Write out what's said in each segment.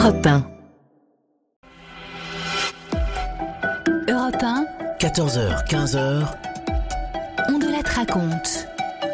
Europe 1. Europe 1. 14h, 15h. On de la raconte.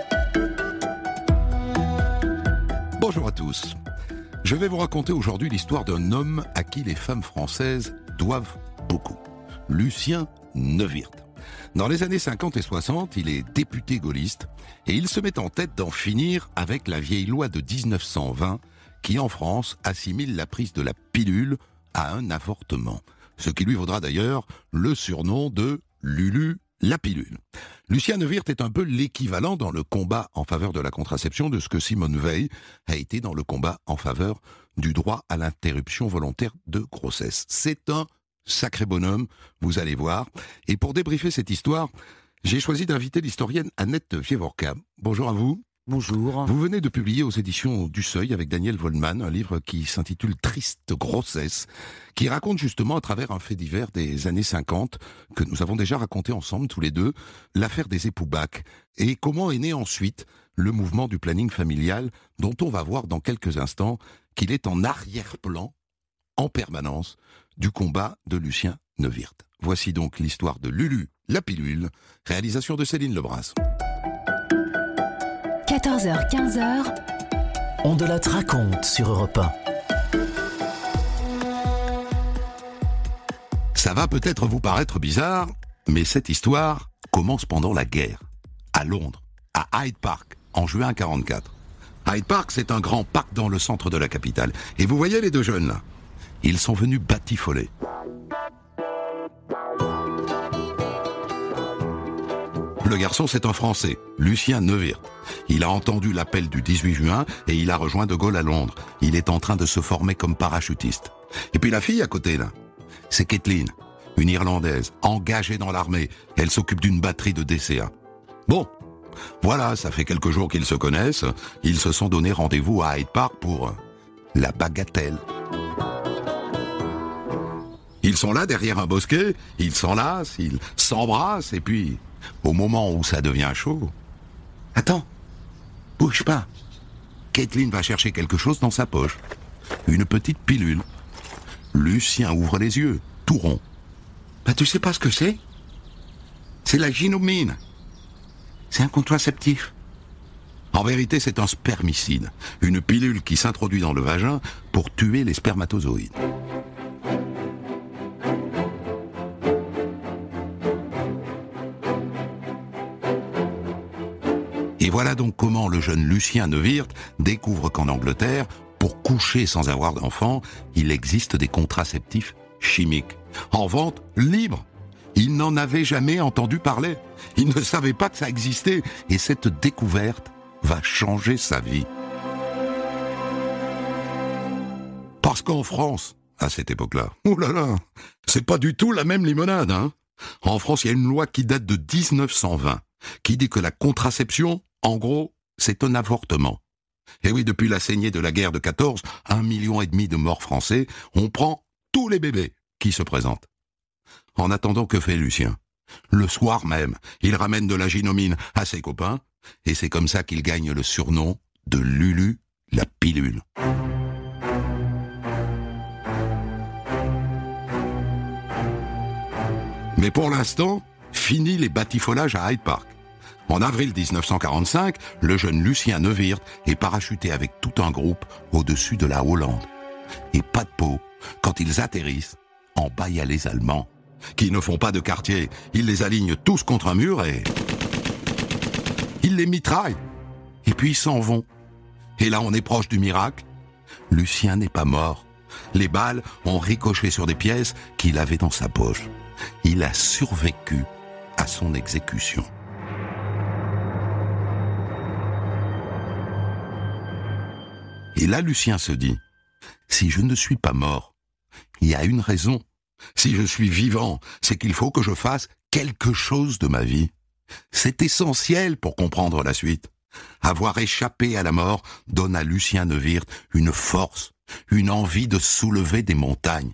Bonjour à tous. Je vais vous raconter aujourd'hui l'histoire d'un homme à qui les femmes françaises doivent beaucoup. Lucien Neuwirth. Dans les années 50 et 60, il est député gaulliste et il se met en tête d'en finir avec la vieille loi de 1920 qui, en France, assimile la prise de la pilule à un avortement. Ce qui lui vaudra d'ailleurs le surnom de Lulu la pilule. Lucien Neuwirth est un peu l'équivalent dans le combat en faveur de la contraception de ce que Simone Veil a été dans le combat en faveur du droit à l'interruption volontaire de grossesse. C'est un sacré bonhomme, vous allez voir. Et pour débriefer cette histoire, j'ai choisi d'inviter l'historienne Annette Wieworka. Bonjour à vous. Bonjour. Vous venez de publier aux éditions du Seuil avec Daniel Vollmann un livre qui s'intitule « Triste grossesse », qui raconte justement à travers un fait divers des années 50, que nous avons déjà raconté ensemble tous les deux, l'affaire des époux Bach, et comment est né ensuite le mouvement du planning familial, dont on va voir dans quelques instants qu'il est en arrière-plan, en permanence, du combat de Lucien Neuwirth. Voici donc l'histoire de Lulu la pilule, réalisation de Céline Lebras. 14h, 15h. On de la raconte sur Europe 1. Ça va peut-être vous paraître bizarre, mais cette histoire commence pendant la guerre, à Londres, à Hyde Park, en juin 1944. Hyde Park, c'est un grand parc dans le centre de la capitale. Et vous voyez les deux jeunes là, ils sont venus batifoler. Le garçon, c'est un Français, Lucien Neuwirth. Il a entendu l'appel du 18 juin et il a rejoint De Gaulle à Londres. Il est en train de se former comme parachutiste. Et puis la fille à côté, là, c'est Kathleen, une Irlandaise, engagée dans l'armée. Elle s'occupe d'une batterie de DCA. Bon, voilà, ça fait quelques jours qu'ils se connaissent. Ils se sont donné rendez-vous à Hyde Park pour la bagatelle. Ils sont là derrière un bosquet, ils s'enlacent, ils s'embrassent, et puis, au moment où ça devient chaud... Attends, bouge pas. Kathleen va chercher quelque chose dans sa poche. Une petite pilule. Lucien ouvre les yeux, tout rond. Bah, tu sais pas ce que c'est ? C'est la ginomine. C'est un contraceptif. En vérité, c'est un spermicide. Une pilule qui s'introduit dans le vagin pour tuer les spermatozoïdes. Et voilà donc comment le jeune Lucien Neuwirth découvre qu'en Angleterre, pour coucher sans avoir d'enfant, il existe des contraceptifs chimiques, en vente libre. Il n'en avait jamais entendu parler. Il ne savait pas que ça existait. Et cette découverte va changer sa vie. Parce qu'en France, à cette époque-là, oulala, c'est pas du tout la même limonade, hein. En France, il y a une loi qui date de 1920, qui dit que la contraception, en gros, c'est un avortement. Et oui, depuis la saignée de la guerre de 14, 1,5 million de morts français, on prend tous les bébés qui se présentent. En attendant, que fait Lucien ? Le soir même, il ramène de la ginomine à ses copains, et c'est comme ça qu'il gagne le surnom de Lulu la pilule. Mais pour l'instant, fini les batifolages à Hyde Park. En avril 1945, le jeune Lucien Neuwirth est parachuté avec tout un groupe au-dessus de la Hollande. Et pas de peau, quand ils atterrissent, en bas il y a les Allemands, qui ne font pas de quartier. Ils les alignent tous contre un mur et... ils les mitraillent. Et puis ils s'en vont. Et là on est proche du miracle. Lucien n'est pas mort. Les balles ont ricoché sur des pièces qu'il avait dans sa poche. Il a survécu à son exécution. Et là, Lucien se dit, si je ne suis pas mort, il y a une raison. Si je suis vivant, c'est qu'il faut que je fasse quelque chose de ma vie. C'est essentiel pour comprendre la suite. Avoir échappé à la mort donne à Lucien Neuwirth une force, une envie de soulever des montagnes.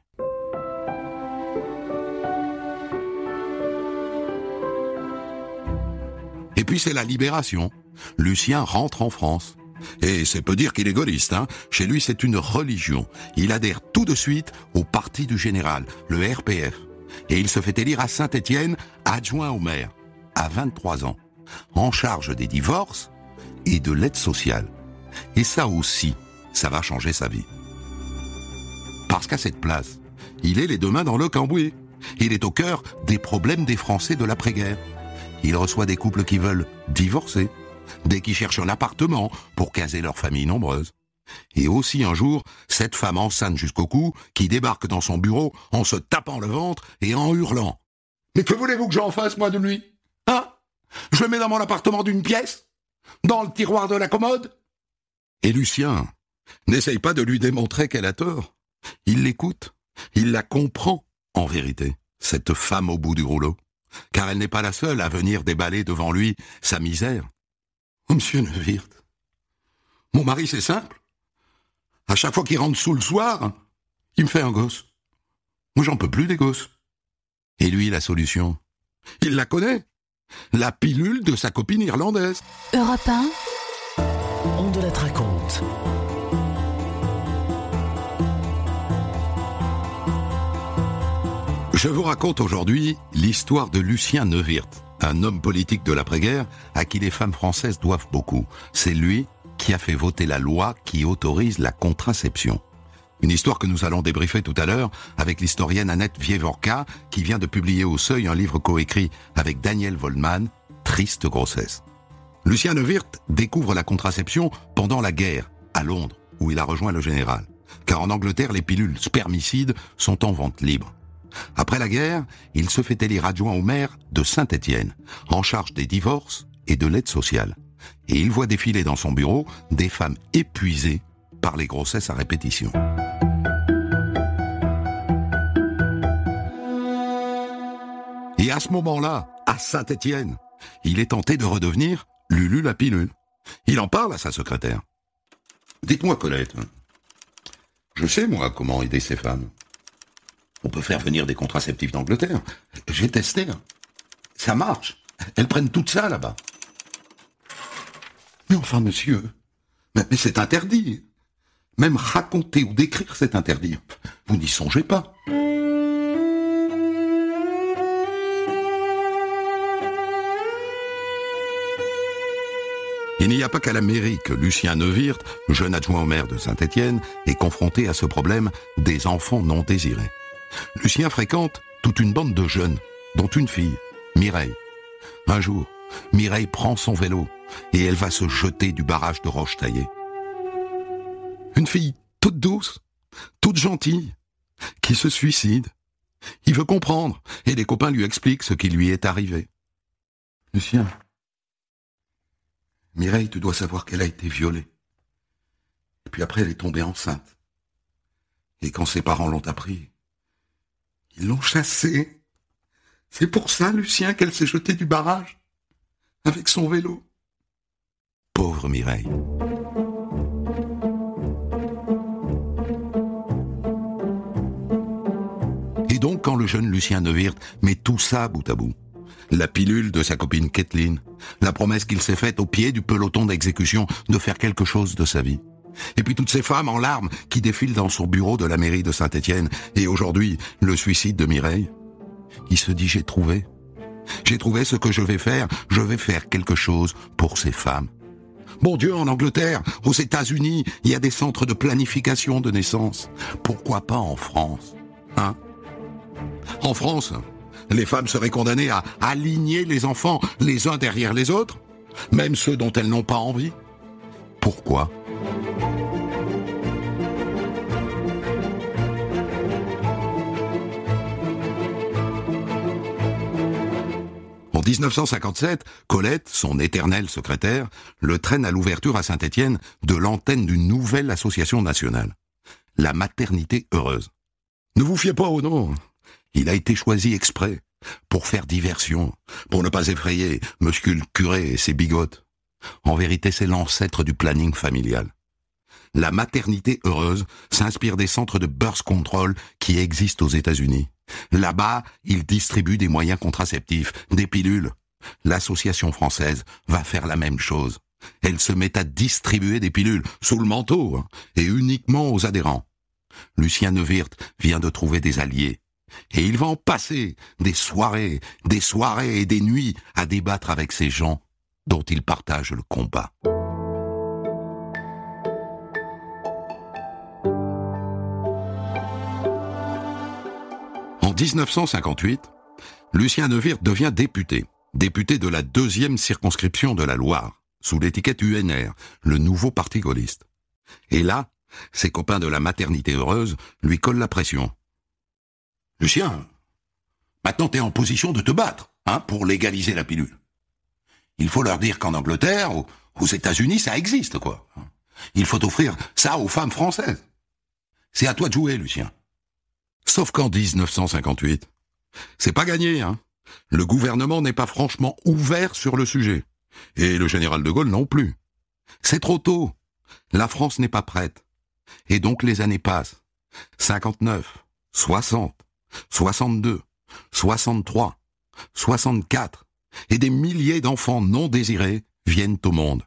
Et puis c'est la libération. Lucien rentre en France. Et c'est peu dire qu'il est gaulliste, hein. Chez lui, c'est une religion. Il adhère tout de suite au parti du général, le RPF. Et il se fait élire à Saint-Étienne, adjoint au maire, à 23 ans, en charge des divorces et de l'aide sociale. Et ça aussi, ça va changer sa vie. Parce qu'à cette place, il est les deux mains dans le cambouis. Il est au cœur des problèmes des Français de l'après-guerre. Il reçoit des couples qui veulent divorcer, des qui cherchent un appartement pour caser leur famille nombreuse. Et aussi un jour, cette femme enceinte jusqu'au cou qui débarque dans son bureau en se tapant le ventre et en hurlant. « Mais que voulez-vous que j'en fasse, moi, de lui ? Hein ? Je le mets dans mon appartement d'une pièce ? Dans le tiroir de la commode ?» Et Lucien n'essaye pas de lui démontrer qu'elle a tort. Il l'écoute, il la comprend, en vérité, cette femme au bout du rouleau, car elle n'est pas la seule à venir déballer devant lui sa misère. « Oh, monsieur Neuwirth, mon mari, c'est simple. À chaque fois qu'il rentre sous le soir, il me fait un gosse. Moi, j'en peux plus des gosses. » Et lui, la solution, il la connaît. La pilule de sa copine irlandaise. Europe 1, On de la raconte. Je vous raconte aujourd'hui l'histoire de Lucien Neuwirth, un homme politique de l'après-guerre à qui les femmes françaises doivent beaucoup. C'est lui qui a fait voter la loi qui autorise la contraception. Une histoire que nous allons débriefer tout à l'heure avec l'historienne Annette Vievorka qui vient de publier au Seuil un livre coécrit avec Daniel Vollmann, Triste grossesse. Lucien Neuwirth découvre la contraception pendant la guerre, à Londres, où il a rejoint le général. Car en Angleterre, les pilules spermicides sont en vente libre. Après la guerre, il se fait élire adjoint au maire de Saint-Étienne, en charge des divorces et de l'aide sociale. Et il voit défiler dans son bureau des femmes épuisées par les grossesses à répétition. Et à ce moment-là, à Saint-Étienne, il est tenté de redevenir Lulu la pilule. Il en parle à sa secrétaire. « Dites-moi, Colette, je sais, moi, comment aider ces femmes. On peut faire venir des contraceptifs d'Angleterre. J'ai testé. Ça marche. Elles prennent tout ça, là-bas. Mais enfin, monsieur, mais c'est interdit. Même raconter ou décrire, c'est interdit. Vous n'y songez pas. » Il n'y a pas qu'à la mairie que Lucien Neuwirth, jeune adjoint au maire de Saint-Étienne, est confronté à ce problème des enfants non désirés. Lucien fréquente toute une bande de jeunes, dont une fille, Mireille. Un jour, Mireille prend son vélo et elle va se jeter du barrage de Rochetaillé. Une fille toute douce, toute gentille, qui se suicide. Il veut comprendre et les copains lui expliquent ce qui lui est arrivé. « Lucien, Mireille, tu dois savoir qu'elle a été violée. Et puis après, elle est tombée enceinte. Et quand ses parents l'ont appris, ils l'ont chassée. C'est pour ça, Lucien, qu'elle s'est jetée du barrage, avec son vélo. » Pauvre Mireille. Et donc, quand le jeune Lucien Neuwirth met tout ça bout à bout, la pilule de sa copine Kathleen, la promesse qu'il s'est faite au pied du peloton d'exécution de faire quelque chose de sa vie. Et puis toutes ces femmes en larmes qui défilent dans son bureau de la mairie de Saint-Étienne. Et aujourd'hui, le suicide de Mireille. Il se dit, j'ai trouvé ce que je vais faire quelque chose pour ces femmes. Bon Dieu, en Angleterre, aux États-Unis, il y a des centres de planification de naissance. Pourquoi pas en France, hein ? En France, les femmes seraient condamnées à aligner les enfants les uns derrière les autres, même ceux dont elles n'ont pas envie. Pourquoi ? En 1957, Colette, son éternelle secrétaire, le traîne à l'ouverture à Saint-Étienne de l'antenne d'une nouvelle association nationale, la Maternité Heureuse. Ne vous fiez pas au nom. Il a été choisi exprès, pour faire diversion, pour ne pas effrayer monsieur le curé et ses bigotes. En vérité, c'est l'ancêtre du planning familial. La Maternité Heureuse s'inspire des centres de birth control qui existent aux États-Unis. Là-bas, ils distribuent des moyens contraceptifs, des pilules. L'association française va faire la même chose. Elle se met à distribuer des pilules, sous le manteau, et uniquement aux adhérents. Lucien Neuwirth vient de trouver des alliés. Et il va en passer des soirées et des nuits à débattre avec ces gens dont il partage le combat. En 1958, Lucien Neuwirth devient député de la 2e circonscription de la Loire, sous l'étiquette UNR, le nouveau parti gaulliste. Et là, ses copains de la maternité heureuse lui collent la pression. « Lucien, maintenant t'es en position de te battre, pour légaliser la pilule. Il faut leur dire qu'en Angleterre, aux États-Unis, ça existe, quoi. Il faut offrir ça aux femmes françaises. C'est à toi de jouer, Lucien. » Sauf qu'en 1958, c'est pas gagné, Le gouvernement n'est pas franchement ouvert sur le sujet. Et le général de Gaulle non plus. C'est trop tôt. La France n'est pas prête. Et donc les années passent. 59, 60, 62, 63, 64. Et des milliers d'enfants non désirés viennent au monde.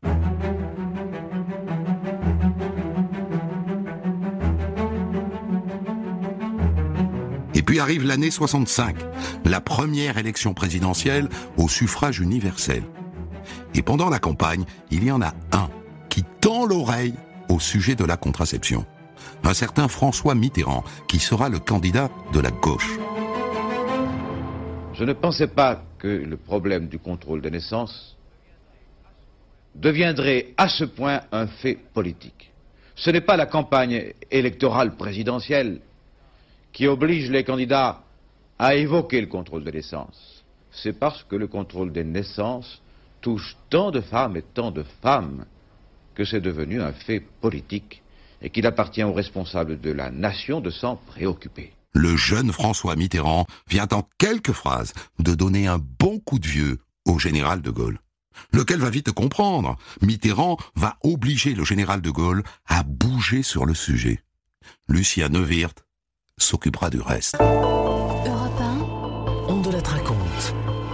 Et puis arrive l'année 65, la première élection présidentielle au suffrage universel. Et pendant la campagne, il y en a un qui tend l'oreille au sujet de la contraception. Un certain François Mitterrand, qui sera le candidat de la gauche. Je ne pensais pas que le problème du contrôle des naissances deviendrait à ce point un fait politique. Ce n'est pas la campagne électorale présidentielle qui oblige les candidats à évoquer le contrôle des naissances. C'est parce que le contrôle des naissances touche tant de femmes et tant de femmes que c'est devenu un fait politique et qu'il appartient aux responsables de la nation de s'en préoccuper. Le jeune François Mitterrand vient en quelques phrases de donner un bon coup de vieux au général de Gaulle, lequel va vite comprendre. Mitterrand va obliger le général de Gaulle à bouger sur le sujet. Lucien Neuwirth s'occupera du reste. Europe 1, On de la raconte.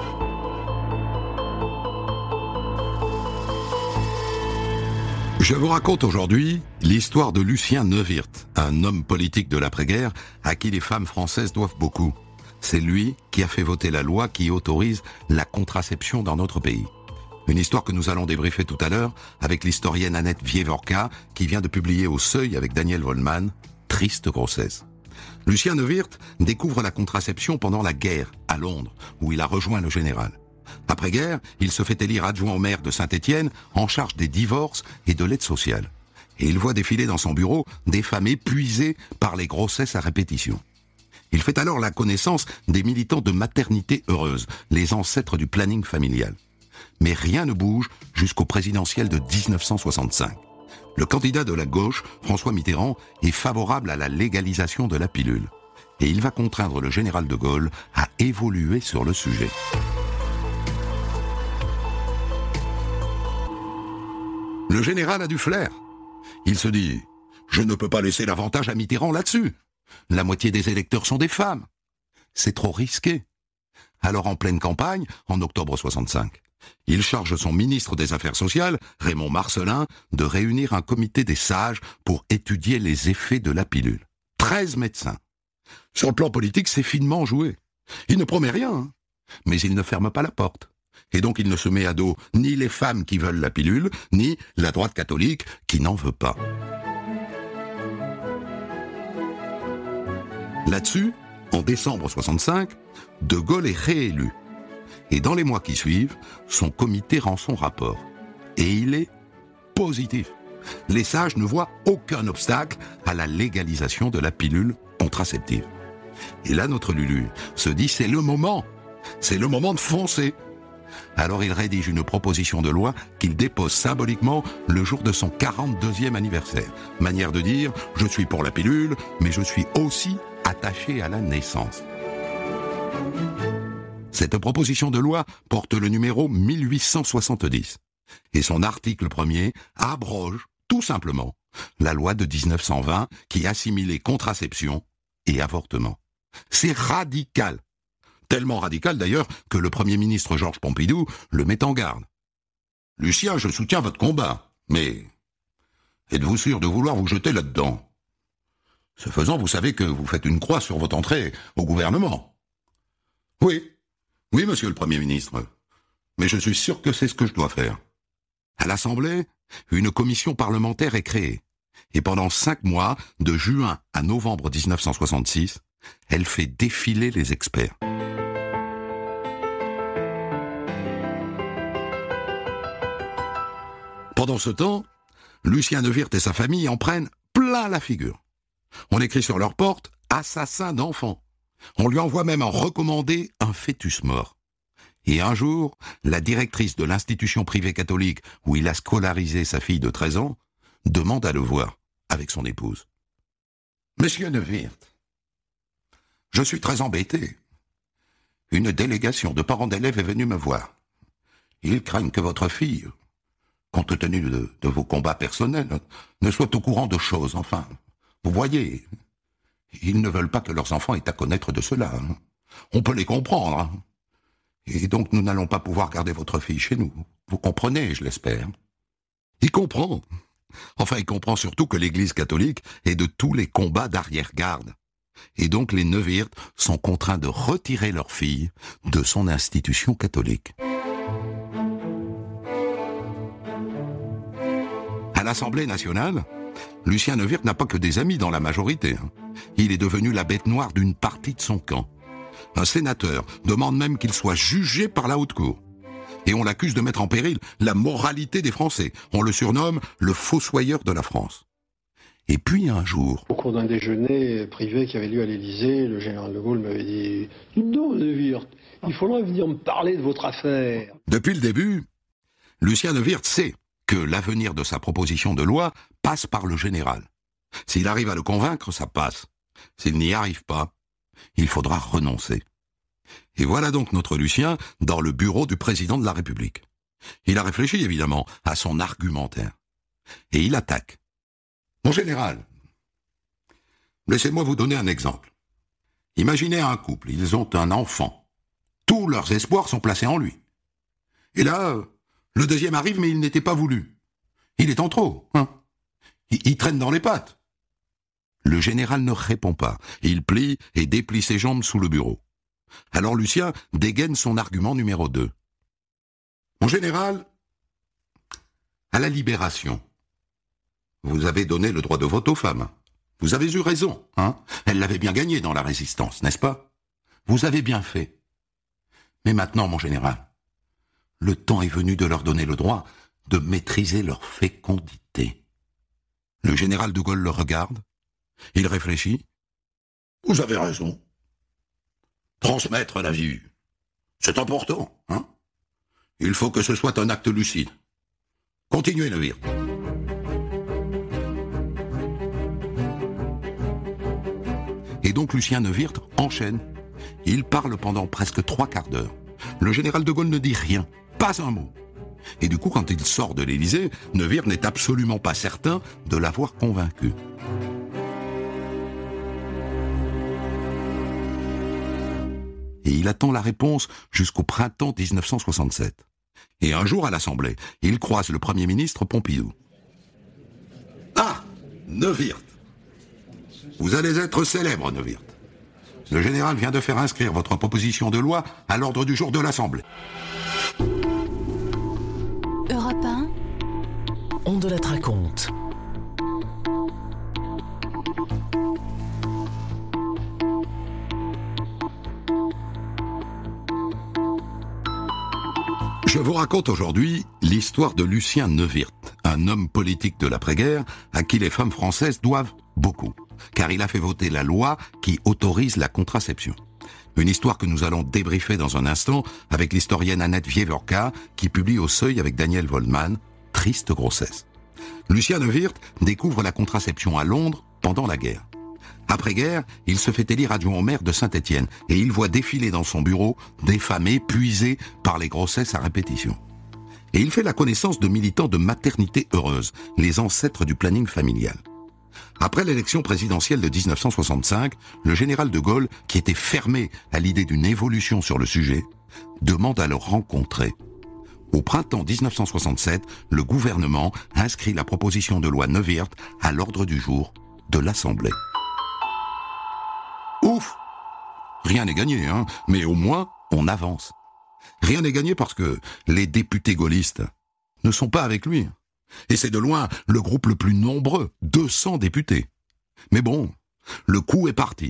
Je vous raconte aujourd'hui l'histoire de Lucien Neuwirth, un homme politique de l'après-guerre à qui les femmes françaises doivent beaucoup. C'est lui qui a fait voter la loi qui autorise la contraception dans notre pays. Une histoire que nous allons débriefer tout à l'heure avec l'historienne Annette Wieworka qui vient de publier au Seuil avec Daniel Wollmann « Triste grossesse ». Lucien Neuwirth découvre la contraception pendant la guerre, à Londres, où il a rejoint le général. Après-guerre, il se fait élire adjoint au maire de Saint-Étienne, en charge des divorces et de l'aide sociale. Et il voit défiler dans son bureau des femmes épuisées par les grossesses à répétition. Il fait alors la connaissance des militants de maternité heureuse, les ancêtres du planning familial. Mais rien ne bouge jusqu'au présidentiel de 1965. Le candidat de la gauche, François Mitterrand, est favorable à la légalisation de la pilule. Et il va contraindre le général de Gaulle à évoluer sur le sujet. Le général a du flair. Il se dit « Je ne peux pas laisser l'avantage à Mitterrand là-dessus. La moitié des électeurs sont des femmes. C'est trop risqué. » Alors en pleine campagne, en octobre 65, il charge son ministre des Affaires sociales, Raymond Marcellin, de réunir un comité des sages pour étudier les effets de la pilule. 13 médecins. Sur le plan politique, c'est finement joué. Il ne promet rien, mais il ne ferme pas la porte. Et donc il ne se met à dos ni les femmes qui veulent la pilule, ni la droite catholique qui n'en veut pas. Là-dessus, en décembre 65, De Gaulle est réélu. Et dans les mois qui suivent, son comité rend son rapport. Et il est positif. Les sages ne voient aucun obstacle à la légalisation de la pilule contraceptive. Et là, notre Lulu se dit c'est le moment de foncer. Alors il rédige une proposition de loi qu'il dépose symboliquement le jour de son 42e anniversaire. Manière de dire, je suis pour la pilule, mais je suis aussi attaché à la naissance. Cette proposition de loi porte le numéro 1870. Et son article 1er abroge, tout simplement, la loi de 1920 qui assimilait contraception et avortement. C'est radical. Tellement radical d'ailleurs que le Premier ministre Georges Pompidou le met en garde. Lucien, je soutiens votre combat, mais êtes-vous sûr de vouloir vous jeter là-dedans? Ce faisant, vous savez que vous faites une croix sur votre entrée au gouvernement. Oui, monsieur le Premier ministre, mais je suis sûr que c'est ce que je dois faire. À l'Assemblée, une commission parlementaire est créée, et pendant 5 mois, de juin à novembre 1966, elle fait défiler les experts. Pendant ce temps, Lucien Neuwirth et sa famille en prennent plein la figure. On écrit sur leur porte « assassin d'enfants ». On lui envoie même en recommandé un fœtus mort. Et un jour, la directrice de l'institution privée catholique où il a scolarisé sa fille de 13 ans demande à le voir avec son épouse. « Monsieur Neuwirth, je suis très embêté. Une délégation de parents d'élèves est venue me voir. Ils craignent que votre fille, compte tenu de vos combats personnels, ne soit au courant de choses, enfin. Vous voyez, ils ne veulent pas que leurs enfants aient à connaître de cela. On peut les comprendre. Et donc nous n'allons pas pouvoir garder votre fille chez nous. Vous comprenez, je l'espère. » Il comprend. Enfin, il comprend surtout que l'Église catholique est de tous les combats d'arrière-garde. Et donc les Neuwirth sont contraints de retirer leur fille de son institution catholique. À l'Assemblée nationale, Lucien Neuwirth n'a pas que des amis dans la majorité. Il est devenu la bête noire d'une partie de son camp. Un sénateur demande même qu'il soit jugé par la haute cour. Et on l'accuse de mettre en péril la moralité des Français. On le surnomme le fossoyeur de la France. Et puis un jour... Au cours d'un déjeuner privé qui avait lieu à l'Élysée, le général de Gaulle m'avait dit « Non, Neuwirth, il faudrait venir me parler de votre affaire. » Depuis le début, Lucien Neuwirth sait que l'avenir de sa proposition de loi passe par le général. S'il arrive à le convaincre, ça passe. S'il n'y arrive pas, il faudra renoncer. Et voilà donc notre Lucien dans le bureau du président de la République. Il a réfléchi évidemment à son argumentaire. Et il attaque. « Mon général, laissez-moi vous donner un exemple. Imaginez un couple, ils ont un enfant. Tous leurs espoirs sont placés en lui. Et là, le deuxième arrive, mais il n'était pas voulu. Il est en trop, hein. Il traîne dans les pattes. » Le général ne répond pas. Il plie et déplie ses jambes sous le bureau. Alors Lucien dégaine son argument numéro 2. « Mon général, à la Libération, vous avez donné le droit de vote aux femmes. Vous avez eu raison, hein. Elles l'avaient bien gagné dans la résistance, n'est-ce pas? Vous avez bien fait. Mais maintenant, mon général, le temps est venu de leur donner le droit de maîtriser leur fécondité. » Le général de Gaulle le regarde. Il réfléchit. « Vous avez raison. Transmettre la vie, c'est important, hein. Il faut que ce soit un acte lucide. Continuez, Neuwirth. » Et donc Lucien Neuwirth enchaîne. Il parle pendant presque 3 quarts d'heure. Le général de Gaulle ne dit rien, pas un mot. Et du coup, quand il sort de l'Élysée, Neuwirth n'est absolument pas certain de l'avoir convaincu. Et il attend la réponse jusqu'au printemps 1967. Et un jour à l'Assemblée, il croise le Premier ministre Pompidou. « Ah, Neuwirth, vous allez être célèbre, Neuwirth. Le général vient de faire inscrire votre proposition de loi à l'ordre du jour de l'Assemblée. » Europe 1. On de la raconte. Je vous raconte aujourd'hui l'histoire de Lucien Neuwirth, un homme politique de l'après-guerre à qui les femmes françaises doivent beaucoup, car il a fait voter la loi qui autorise la contraception. Une histoire que nous allons débriefer dans un instant avec l'historienne Annette Wieworka qui publie au Seuil avec Daniel Woldman « Triste grossesse ». Lucien Neuwirth découvre la contraception à Londres pendant la guerre. Après-guerre, il se fait élire adjoint au maire de Saint-Étienne et il voit défiler dans son bureau des femmes épuisées par les grossesses à répétition. Et il fait la connaissance de militants de maternité heureuse, les ancêtres du planning familial. Après l'élection présidentielle de 1965, le général de Gaulle, qui était fermé à l'idée d'une évolution sur le sujet, demande à le rencontrer. Au printemps 1967, le gouvernement inscrit la proposition de loi Neuwirth à l'ordre du jour de l'Assemblée. Ouf! Rien n'est gagné, hein, mais au moins, on avance. Rien n'est gagné parce que les députés gaullistes ne sont pas avec lui. Et c'est de loin le groupe le plus nombreux, 200 députés. Mais bon, le coup est parti.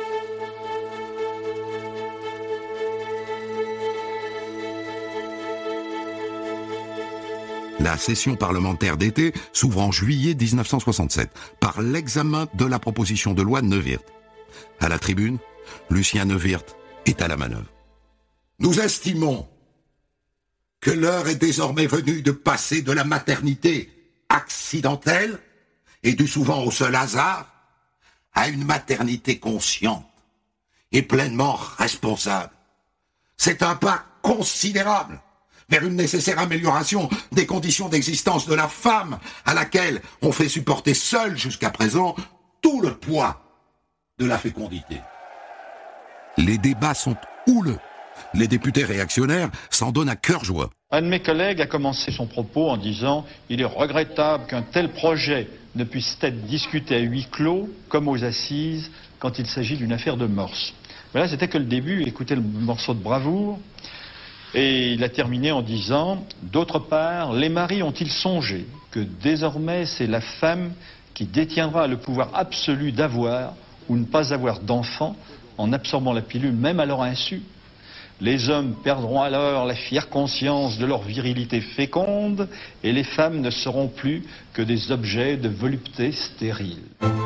La session parlementaire d'été s'ouvre en juillet 1967 par l'examen de la proposition de loi Neuwirth. À la tribune, Lucien Neuwirth est à la manœuvre. Nous estimons que l'heure est désormais venue de passer de la maternité accidentelle et due souvent au seul hasard à une maternité consciente et pleinement responsable. C'est un pas considérable vers une nécessaire amélioration des conditions d'existence de la femme à laquelle on fait supporter seule jusqu'à présent tout le poids de la fécondité. Les débats sont houleux. Les députés réactionnaires s'en donnent à cœur joie. Un de mes collègues a commencé son propos en disant « Il est regrettable qu'un tel projet ne puisse être discuté à huis clos comme aux assises quand il s'agit d'une affaire de mœurs. » Voilà, c'était que le début, écoutez le morceau de bravoure. Et il a terminé en disant « D'autre part, les maris ont-ils songé que désormais c'est la femme qui détiendra le pouvoir absolu d'avoir ou ne pas avoir d'enfants en absorbant la pilule même à leur insu ? Les hommes perdront alors la fière conscience de leur virilité féconde et les femmes ne seront plus que des objets de volupté stérile. »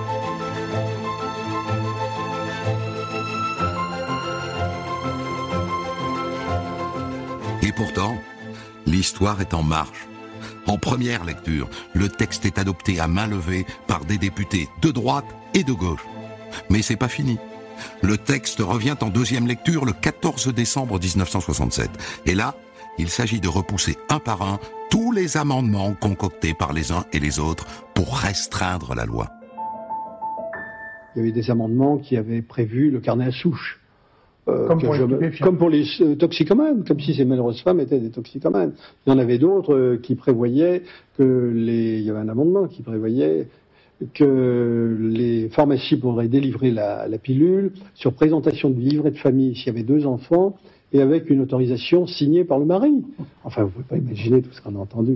Et pourtant, l'histoire est en marche. En première lecture, le texte est adopté à main levée par des députés de droite et de gauche. Mais c'est pas fini. Le texte revient en deuxième lecture le 14 décembre 1967. Et là, il s'agit de repousser un par un tous les amendements concoctés par les uns et les autres pour restreindre la loi. Il y avait des amendements qui avaient prévu le carnet à souche. Comme pour les toxicomanes, comme si ces malheureuses femmes étaient des toxicomanes. Il y en avait d'autres qui prévoyaient il y avait un amendement qui prévoyait que les pharmacies pourraient délivrer la pilule sur présentation du livret de famille s'il y avait 2 enfants et avec une autorisation signée par le mari. Enfin, vous ne pouvez pas imaginer tout ce qu'on a entendu.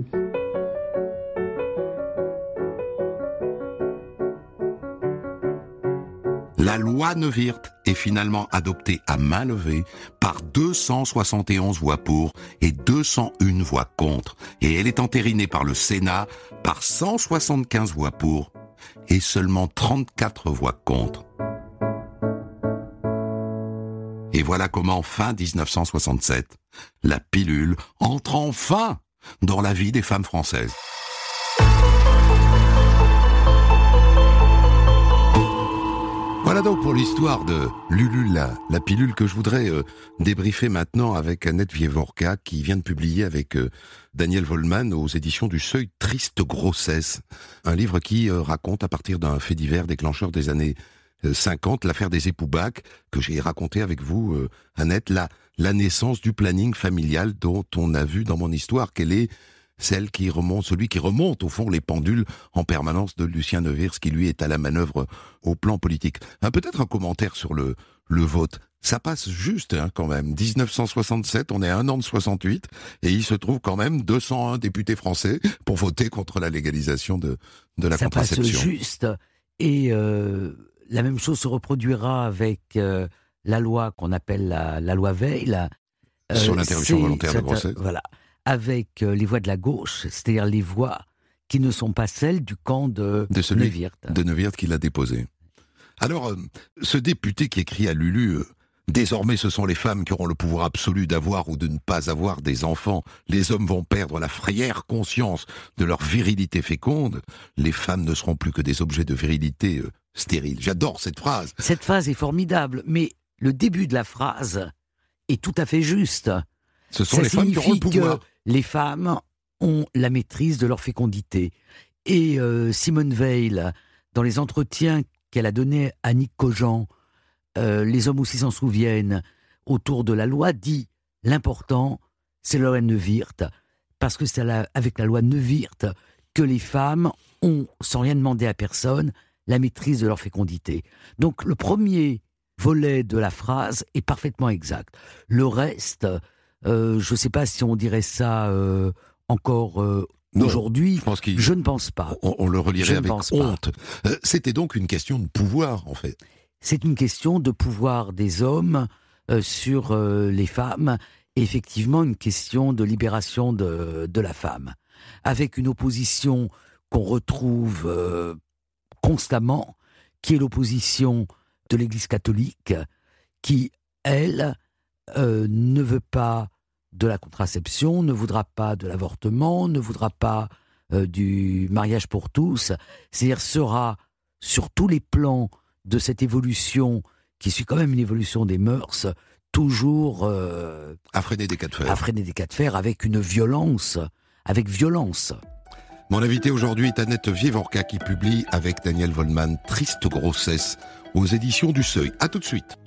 La loi Neuwirth est finalement adoptée à main levée par 271 voix pour et 201 voix contre. Et elle est entérinée par le Sénat par 175 voix pour et seulement 34 voix contre. Et voilà comment, fin 1967, la pilule entre enfin dans la vie des femmes françaises. Voilà donc pour l'histoire de Lulu, la pilule que je voudrais débriefer maintenant avec Annette Wieworka qui vient de publier avec Daniel Vollmann aux éditions du Seuil Triste Grossesse. Un livre qui raconte à partir d'un fait divers déclencheur des années 50, l'affaire des époux Bach, que j'ai raconté avec vous, Annette, la naissance du planning familial dont on a vu dans mon histoire qu'elle est celui qui remonte au fond les pendules en permanence de Lucien Neuwirth, qui lui est à la manœuvre au plan politique. Peut-être un commentaire sur le vote. Ça passe juste quand même. 1967, on est à 1 an de 68, et il se trouve quand même 201 députés français pour voter contre la légalisation de la contraception. Ça passe juste, et la même chose se reproduira avec la loi qu'on appelle la loi Veil. Sur l'interruption volontaire de grossesse. Voilà. Avec les voix de la gauche, c'est-à-dire les voix qui ne sont pas celles du camp de Neuwirth. De Neuwirth qui l'a déposé. Alors, ce député qui écrit à Lulu « Désormais, ce sont les femmes qui auront le pouvoir absolu d'avoir ou de ne pas avoir des enfants. Les hommes vont perdre la fière conscience de leur virilité féconde. Les femmes ne seront plus que des objets de virilité stérile. » J'adore cette phrase. Cette phrase est formidable, mais le début de la phrase est tout à fait juste. Ce sont les femmes qui auront le pouvoir. Les femmes ont la maîtrise de leur fécondité. Et Simone Veil, dans les entretiens qu'elle a donnés à Nick Cogent, les hommes aussi s'en souviennent, autour de la loi, dit l'important, c'est Lorraine Neuwirth. parce que c'est avec la loi Neuwirth que les femmes ont, sans rien demander à personne, la maîtrise de leur fécondité. Donc le premier volet de la phrase est parfaitement exact. Le reste, je ne sais pas si on dirait ça encore aujourd'hui, je ne pense pas. On le relirait avec honte. C'était donc une question de pouvoir, en fait. C'est une question de pouvoir des hommes sur les femmes, et effectivement une question de libération de la femme, avec une opposition qu'on retrouve constamment, qui est l'opposition de l'Église catholique, qui, elle, ne veut pas de la contraception, ne voudra pas de l'avortement, ne voudra pas du mariage pour tous, c'est-à-dire sera sur tous les plans de cette évolution, qui suit quand même une évolution des mœurs, toujours à freiner des cas de fer. À freiner des cas de fer avec une violence, avec violence. Mon invité aujourd'hui est Annette Vievorka qui publie avec Daniel Vollmann Triste grossesse aux éditions du Seuil. À tout de suite.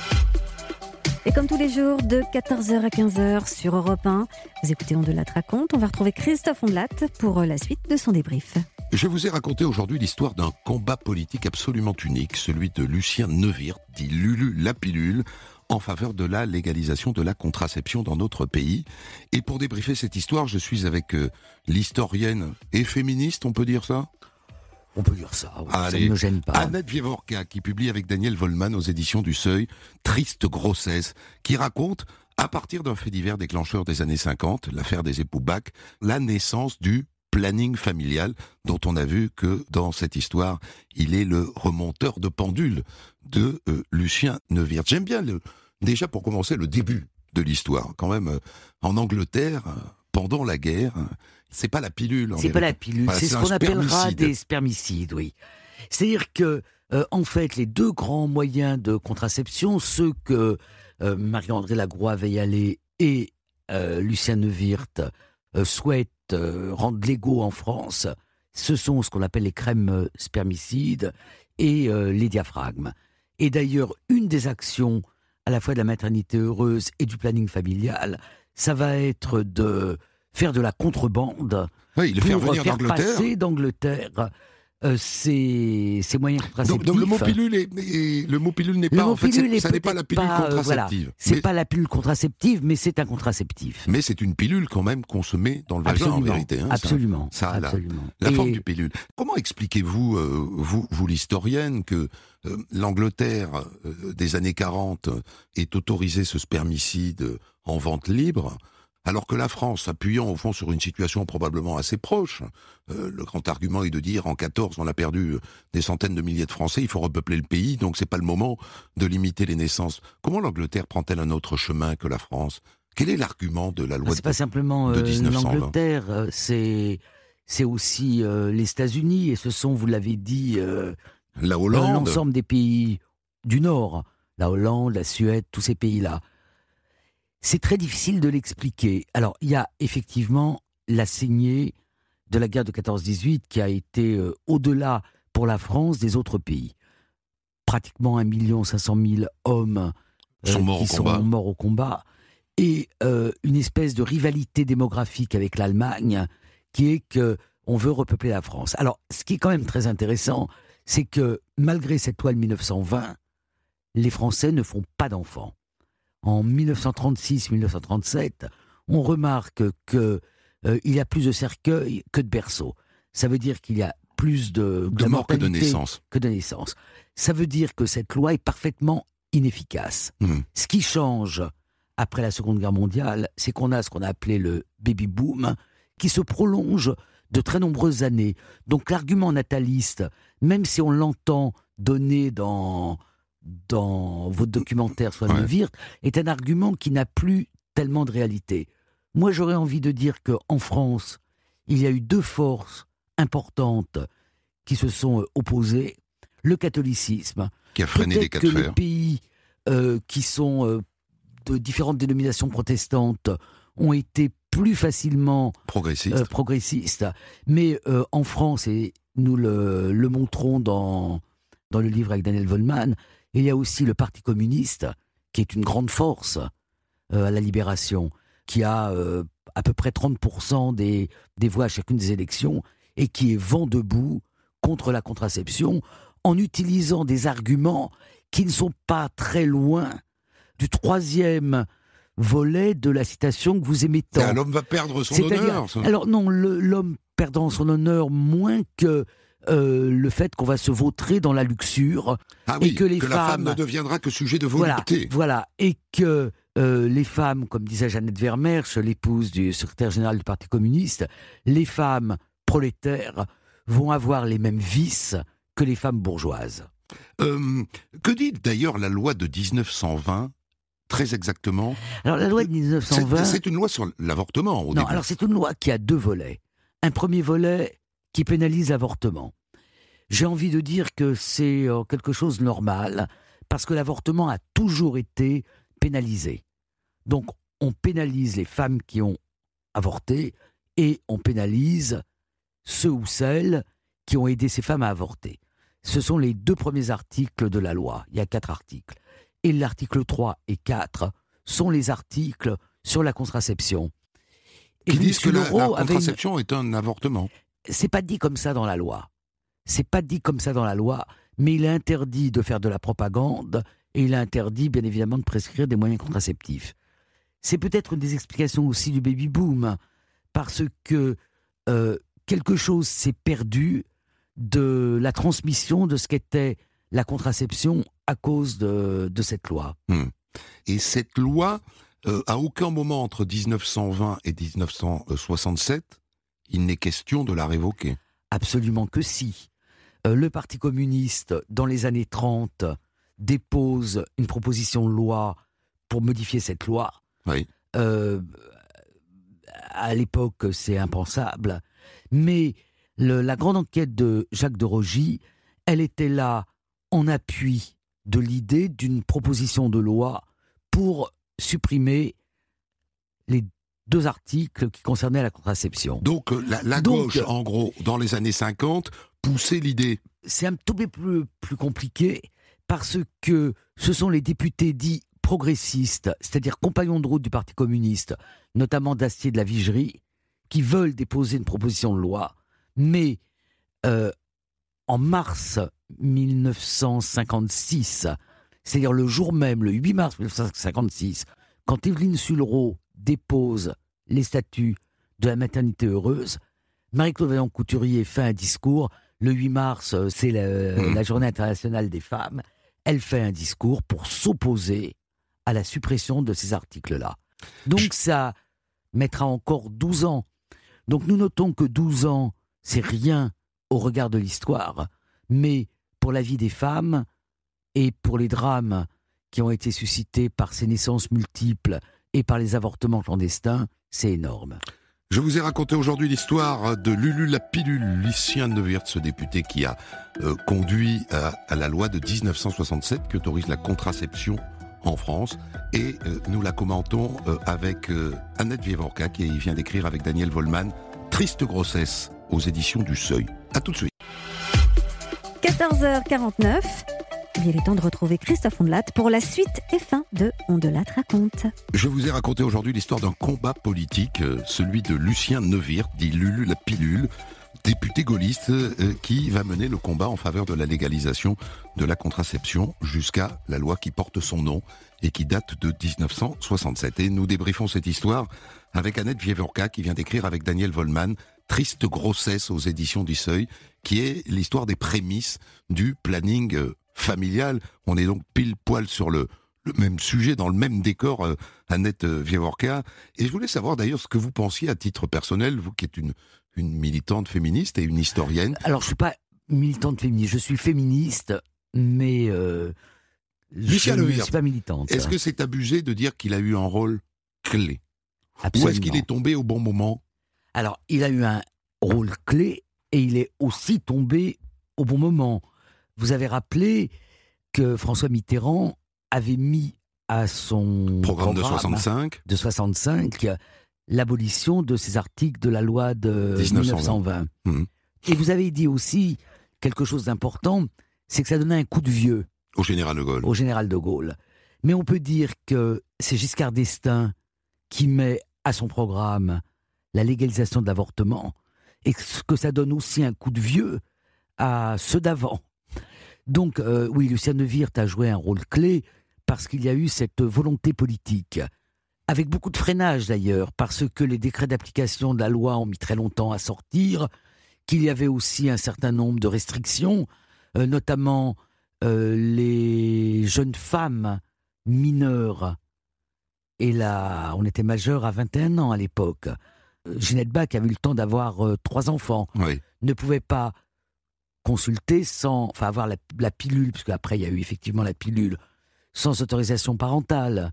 Et comme tous les jours, de 14h à 15h sur Europe 1, vous écoutez On de la raconte. On va retrouver Christophe Ondelat pour la suite de son débrief. Je vous ai raconté aujourd'hui l'histoire d'un combat politique absolument unique, celui de Lucien Neuwirth, dit Lulu la pilule, en faveur de la légalisation de la contraception dans notre pays. Et pour débriefer cette histoire, je suis avec l'historienne et féministe, on peut dire ça ? On peut dire ça, oui, ça ne me gêne pas. Annette Vievorka, qui publie avec Daniel Vollmann aux éditions du Seuil, Triste grossesse, qui raconte, à partir d'un fait divers déclencheur des années 50, l'affaire des époux Bach, la naissance du planning familial, dont on a vu que dans cette histoire, il est le remonteur de pendule de Lucien Neuwirth. J'aime bien, déjà pour commencer, le début de l'histoire. Quand même, en Angleterre, pendant la guerre, c'est pas la pilule. C'est pas la pilule, c'est ce qu'on appellera des spermicides, oui. C'est-à-dire que, en fait, les deux grands moyens de contraception, ceux que Marie-André Lagroix-Veillallet et Lucien Neuwirth souhaitent rendre légaux en France, ce sont ce qu'on appelle les crèmes spermicides et les diaphragmes. Et d'ailleurs, une des actions à la fois de la maternité heureuse et du planning familial, ça va être de faire de la contrebande pour faire passer d'Angleterre ces moyens contraceptifs. Donc le mot pilule n'est pas, en fait, ça n'est pas la pilule contraceptive. Voilà, c'est pas la pilule contraceptive, mais c'est un contraceptif. Mais c'est une pilule quand même qu'on se met dans le vagin, en vérité. Hein, absolument. Ça, absolument. La forme du pilule. Comment expliquez-vous, vous l'historienne, que l'Angleterre des années 40 ait autorisé ce spermicide en vente libre, alors que la France, appuyant au fond sur une situation probablement assez proche, le grand argument est de dire en 14 on a perdu des centaines de milliers de Français, il faut repeupler le pays, donc c'est pas le moment de limiter les naissances. Comment l'Angleterre prend-elle un autre chemin que la France ? Quel est l'argument de la loi c'est pas simplement de 1920 ? l'Angleterre, c'est aussi les États-Unis, et ce sont, vous l'avez dit, la Hollande, l'ensemble des pays du Nord, la Hollande, la Suède, tous ces pays-là. C'est très difficile de l'expliquer. Alors, il y a effectivement la saignée de la guerre de 14-18 qui a été au-delà pour la France des autres pays. Pratiquement 1 500 000 hommes sont morts au combat. Et une espèce de rivalité démographique avec l'Allemagne qui est qu'on veut repeupler la France. Alors, ce qui est quand même très intéressant, c'est que malgré cette loi de 1920, les Français ne font pas d'enfants. En 1936-1937, on remarque qu'il y a plus de cercueils que de berceaux. Ça veut dire qu'il y a plus de morts que de naissances. Ça veut dire que cette loi est parfaitement inefficace. Ce qui change après la Seconde Guerre mondiale, c'est qu'on a ce qu'on a appelé le baby-boom, qui se prolonge de très nombreuses années. Donc l'argument nataliste, même si on l'entend donné dans votre documentaire sur Neuwirth, est un argument qui n'a plus tellement de réalité. Moi, j'aurais envie de dire qu'en France, il y a eu deux forces importantes qui se sont opposées. Le catholicisme, qui a freiné des cas de fer. Les pays qui sont de différentes dénominations protestantes ont été plus facilement progressistes. Mais en France, et nous le montrons dans le livre avec Daniel Vollmann, il y a aussi le Parti communiste, qui est une grande force à la libération, qui a à peu près 30% des voix à chacune des élections, et qui est vent debout contre la contraception, en utilisant des arguments qui ne sont pas très loin du troisième volet de la citation que vous aimez tant. L'homme va perdre son honneur. Alors non, l'homme perdant son honneur moins que le fait qu'on va se vautrer dans la luxure. Et que la femme ne deviendra que sujet de volupté. Voilà, et que les femmes, comme disait Jeannette Vermeersch, l'épouse du secrétaire général du Parti communiste, les femmes prolétaires vont avoir les mêmes vices que les femmes bourgeoises. Que dit d'ailleurs la loi de 1920 très exactement? Alors la loi de 1920... C'est une loi sur l'avortement au début. Non, alors c'est une loi qui a deux volets. Un premier volet qui pénalise l'avortement. J'ai envie de dire que c'est quelque chose de normal, parce que l'avortement a toujours été pénalisé. Donc on pénalise les femmes qui ont avorté, et on pénalise ceux ou celles qui ont aidé ces femmes à avorter. Ce sont les deux premiers articles de la loi. Il y a 4 articles. Et l'article 3 et 4 sont les articles sur la contraception. Et qui disent que la contraception est un avortement. C'est pas dit comme ça dans la loi. C'est pas dit comme ça dans la loi, mais il est interdit de faire de la propagande et il est interdit, bien évidemment, de prescrire des moyens contraceptifs. C'est peut-être une des explications aussi du baby-boom, parce que quelque chose s'est perdu de la transmission de ce qu'était la contraception à cause de cette loi. Et cette loi, à aucun moment entre 1920 et 1967, il n'est question de la révoquer. Absolument que si. Le Parti communiste, dans les années 30, dépose une proposition de loi pour modifier cette loi. Oui. À l'époque, c'est impensable. Mais la grande enquête de Jacques de Rogy, elle était là en appui de l'idée d'une proposition de loi pour supprimer les 2 articles qui concernaient la contraception. Donc la gauche, en gros, dans les années 50, poussait l'idée. C'est un tout peu plus compliqué, parce que ce sont les députés dits progressistes, c'est-à-dire compagnons de route du Parti communiste, notamment d'Astier de la Vigerie, qui veulent déposer une proposition de loi, mais en mars 1956, c'est-à-dire le jour même, le 8 mars 1956, quand Évelyne Sullereau dépose les statuts de la maternité heureuse, Marie-Claude Vaillant-Couturier fait un discours. Le 8 mars, c'est la journée internationale des femmes. Elle fait un discours pour s'opposer à la suppression de ces articles-là. Donc ça mettra encore 12 ans. Donc nous notons que 12 ans, c'est rien au regard de l'histoire, mais pour la vie des femmes et pour les drames qui ont été suscités par ces naissances multiples et par les avortements clandestins, c'est énorme. Je vous ai raconté aujourd'hui l'histoire de Lulu la pilule, Lucien Neuwirth, ce député qui a conduit à la loi de 1967 qui autorise la contraception en France. Et nous la commentons avec Annette Vievorka qui vient d'écrire avec Daniel Vollmann « Triste grossesse » aux éditions du Seuil. À tout de suite. 14h49. Il est temps de retrouver Christophe Ondelat pour la suite et fin de Ondelat raconte. Je vous ai raconté aujourd'hui l'histoire d'un combat politique, celui de Lucien Neuwirth, dit Lulu la pilule, député gaulliste qui va mener le combat en faveur de la légalisation de la contraception jusqu'à la loi qui porte son nom et qui date de 1967. Et nous débriefons cette histoire avec Annette Vievorka qui vient d'écrire avec Daniel Vollmann « Triste grossesse » aux éditions du Seuil, qui est l'histoire des prémices du planning familial. On est donc pile poil sur le même sujet, dans le même décor, Annette Vievorka. Et je voulais savoir d'ailleurs ce que vous pensiez à titre personnel, vous qui êtes une militante féministe et une historienne. Alors je ne suis pas militante féministe, je suis féministe, mais je ne suis pas militante. Est-ce que c'est abusé de dire qu'il a eu un rôle clé? Absolument. Ou est-ce qu'il est tombé au bon moment? Alors, il a eu un rôle clé et il est aussi tombé au bon moment. Vous avez rappelé que François Mitterrand avait mis à son programme de 65 l'abolition de ces articles de la loi de 1920. Et vous avez dit aussi quelque chose d'important, c'est que ça donnait un coup de vieux au général de Gaulle. Mais on peut dire que c'est Giscard d'Estaing qui met à son programme la légalisation de l'avortement, et que ça donne aussi un coup de vieux à ceux d'avant. Donc, oui, Lucien Neuwirth a joué un rôle clé parce qu'il y a eu cette volonté politique, avec beaucoup de freinage d'ailleurs, parce que les décrets d'application de la loi ont mis très longtemps à sortir, qu'il y avait aussi un certain nombre de restrictions, notamment les jeunes femmes mineures. Et là, on était majeur à 21 ans à l'époque. Ginette Bach avait eu le temps d'avoir 3 enfants, ne pouvait pas consulter avoir la pilule, parce qu'après il y a eu effectivement la pilule, sans autorisation parentale.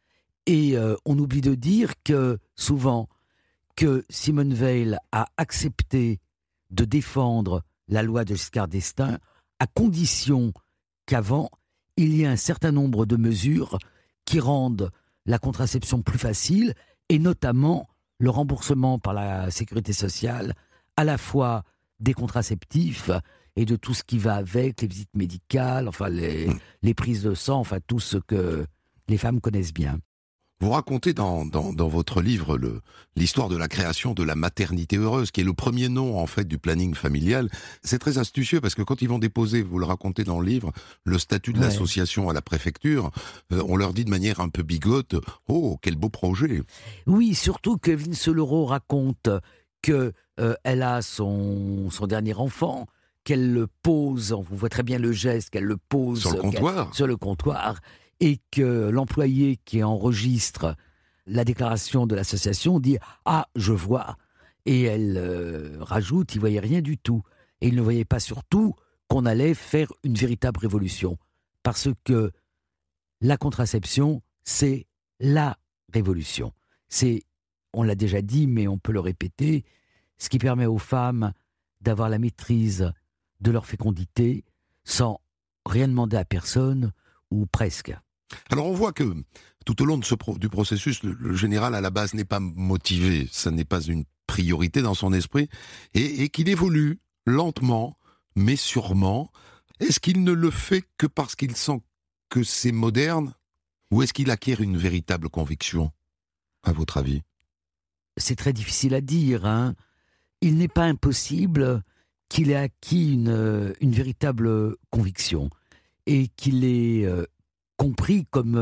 Et on oublie de dire que souvent que Simone Veil a accepté de défendre la loi de Giscard d'Estaing à condition qu'avant il y ait un certain nombre de mesures qui rendent la contraception plus facile, et notamment le remboursement par la sécurité sociale à la fois des contraceptifs et de tout ce qui va avec, les visites médicales, enfin les prises de sang, enfin tout ce que les femmes connaissent bien. Vous racontez dans votre livre l'histoire de la création de la maternité heureuse, qui est le premier nom en fait du planning familial. C'est très astucieux parce que quand ils vont déposer, vous le racontez dans le livre, le statut de l'association à la préfecture, on leur dit de manière un peu bigote « Oh, quel beau projet !» Oui, surtout que Vince Leroux raconte que elle a son dernier enfant, qu'elle le pose, on voit très bien le geste, qu'elle le pose sur le comptoir, et que l'employé qui enregistre la déclaration de l'association dit « Ah, je vois !» Et elle rajoute « Il ne voyait rien du tout ». Et il ne voyait pas surtout qu'on allait faire une véritable révolution. Parce que la contraception, c'est la révolution. C'est, on l'a déjà dit, mais on peut le répéter, ce qui permet aux femmes d'avoir la maîtrise de leur fécondité sans rien demander à personne, ou presque. Alors on voit que tout au long du processus, le général à la base n'est pas motivé, ça n'est pas une priorité dans son esprit, et qu'il évolue lentement, mais sûrement. Est-ce qu'il ne le fait que parce qu'il sent que c'est moderne, ou est-ce qu'il acquiert une véritable conviction, à votre avis ? C'est très difficile à dire, hein. Il n'est pas impossible qu'il ait acquis une véritable conviction, et qu'il ait compris, comme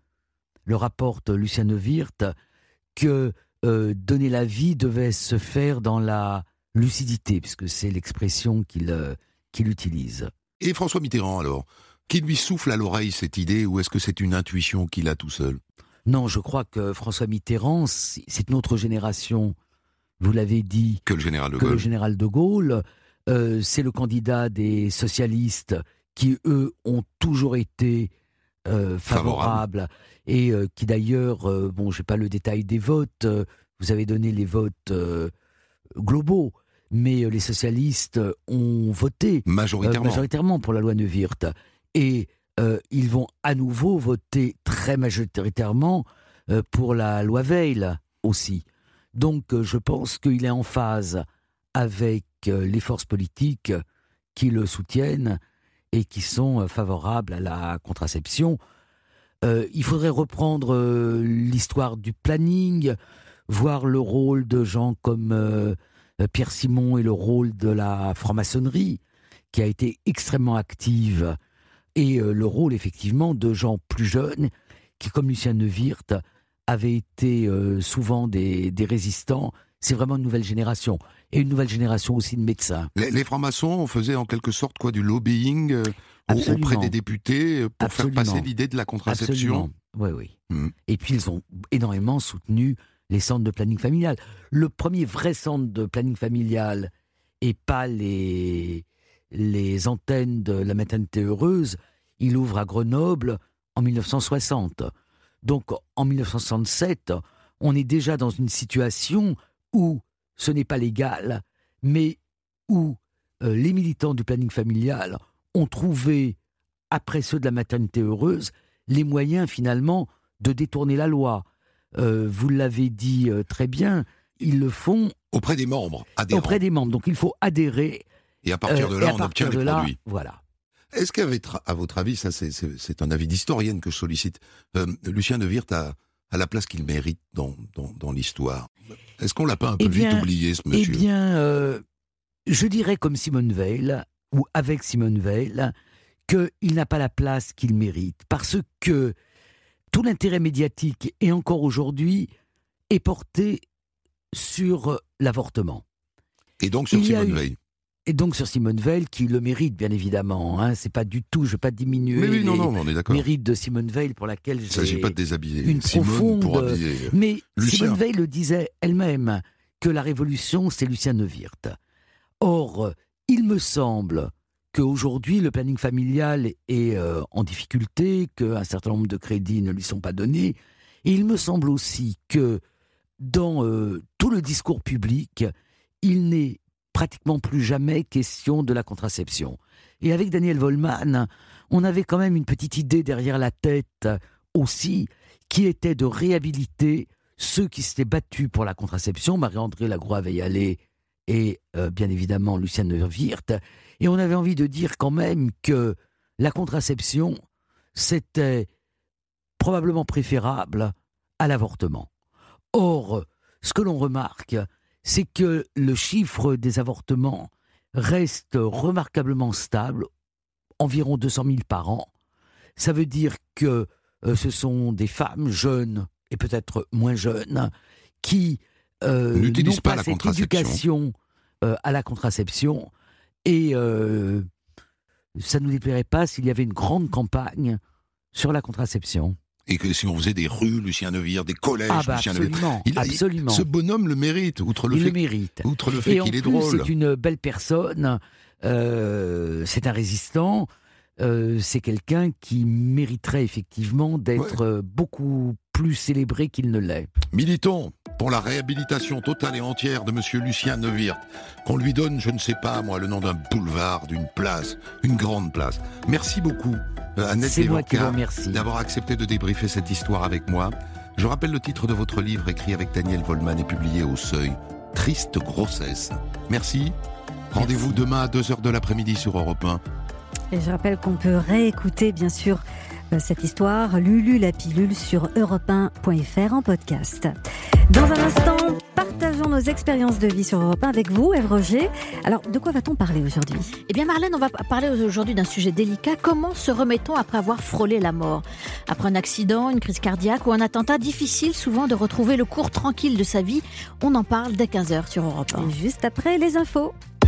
le rapporte Lucien Neuwirth, que donner la vie devait se faire dans la lucidité, puisque c'est l'expression qu'il utilise. Et François Mitterrand, alors, qui lui souffle à l'oreille cette idée, ou est-ce que c'est une intuition qu'il a tout seul ? Non, je crois que François Mitterrand, c'est notre génération, vous l'avez dit, que le général de Gaulle. C'est le candidat des socialistes qui, eux, ont toujours été favorables, et qui d'ailleurs, je n'ai pas le détail des votes, vous avez donné les votes globaux, mais les socialistes ont voté majoritairement pour la loi Neuwirth, et ils vont à nouveau voter très majoritairement pour la loi Veil aussi. Donc je pense qu'il est en phase avec les forces politiques qui le soutiennent et qui sont favorables à la contraception. Il faudrait reprendre l'histoire du planning, voir le rôle de gens comme Pierre Simon et le rôle de la franc-maçonnerie, qui a été extrêmement active, et le rôle effectivement de gens plus jeunes, qui comme Lucien Neuwirth, avaient été souvent des résistants. C'est vraiment une nouvelle génération. Et une nouvelle génération aussi de médecins. Les francs-maçons faisaient en quelque sorte du lobbying auprès des députés pour faire passer l'idée de la contraception. Absolument. Oui. Et puis ils ont énormément soutenu les centres de planning familial. Le premier vrai centre de planning familial, et pas les antennes de la maternité heureuse, il ouvre à Grenoble en 1960. Donc en 1967, on est déjà dans une situation où ce n'est pas légal, mais où les militants du planning familial ont trouvé, après ceux de la maternité heureuse, les moyens finalement de détourner la loi. Vous l'avez dit très bien, ils le font auprès des membres, adhérents. Auprès des membres, donc il faut adhérer. Et à partir de là, on obtient les produits. Voilà. Est-ce qu'à votre avis, ça c'est un avis d'historienne que je sollicite, Lucien Neuwirth a à la place qu'il mérite dans l'histoire? Est-ce qu'on l'a pas un peu vite oublié, ce monsieur? Eh bien, je dirais comme Simone Veil, ou avec Simone Veil, qu'il n'a pas la place qu'il mérite. Parce que tout l'intérêt médiatique, et encore aujourd'hui, est porté sur l'avortement. Et donc sur Simone Veil. Et donc sur Simone Veil, qui le mérite, bien évidemment. Hein, c'est pas du tout, je ne veux pas diminuer les mérites de Simone Veil, pour laquelle j'ai Il ne s'agit pas de déshabiller une Simone profonde... pour habiller Mais Lucien. Simone Veil le disait elle-même, que la révolution, c'est Lucien Neuwirth. Or, il me semble qu'aujourd'hui, le planning familial est en difficulté, qu'un certain nombre de crédits ne lui sont pas donnés. Et il me semble aussi que dans tout le discours public, il n'est pratiquement plus jamais question de la contraception. Et avec Daniel Wollmann, on avait quand même une petite idée derrière la tête aussi, qui était de réhabiliter ceux qui s'étaient battus pour la contraception, Marie-André Lagroix-Veillalé et bien évidemment Lucien Neuwirth. Et on avait envie de dire quand même que la contraception, c'était probablement préférable à l'avortement. Or, ce que l'on remarque, c'est que le chiffre des avortements reste remarquablement stable, environ 200 000 par an. Ça veut dire que ce sont des femmes jeunes et peut-être moins jeunes qui n'ont pas cette éducation à la contraception. Et ça ne nous déplairait pas s'il y avait une grande campagne sur la contraception. Et que si on faisait des rues, Lucien Neuwirth, des collèges, Lucien absolument, Neuwirth. Absolument. Ce bonhomme le mérite, outre le fait qu'il est drôle. Et en plus, c'est une belle personne, c'est un résistant, c'est quelqu'un qui mériterait effectivement d'être beaucoup plus célébré qu'il ne l'est. Militons pour la réhabilitation totale et entière de monsieur Lucien Neuwirth, qu'on lui donne, je ne sais pas moi, le nom d'un boulevard, d'une place, une grande place. Merci beaucoup, Annette Desloca, d'avoir accepté de débriefer cette histoire avec moi. Je rappelle le titre de votre livre écrit avec Daniel Wollmann et publié au Seuil, Triste grossesse. Merci. Rendez-vous demain à 2h de l'après-midi sur Europe 1. Et je rappelle qu'on peut réécouter, bien sûr, cette histoire, Lulu la pilule, sur europe1.fr en podcast. Dans un instant, partageons nos expériences de vie sur Europe 1 avec vous, Ève Roger. Alors, de quoi va-t-on parler aujourd'hui ? Eh bien, Marlène, on va parler aujourd'hui d'un sujet délicat. Comment se remet-on après avoir frôlé la mort ? Après un accident, une crise cardiaque ou un attentat, difficile souvent de retrouver le cours tranquille de sa vie. On en parle dès 15h sur Europe 1. Et juste après les infos.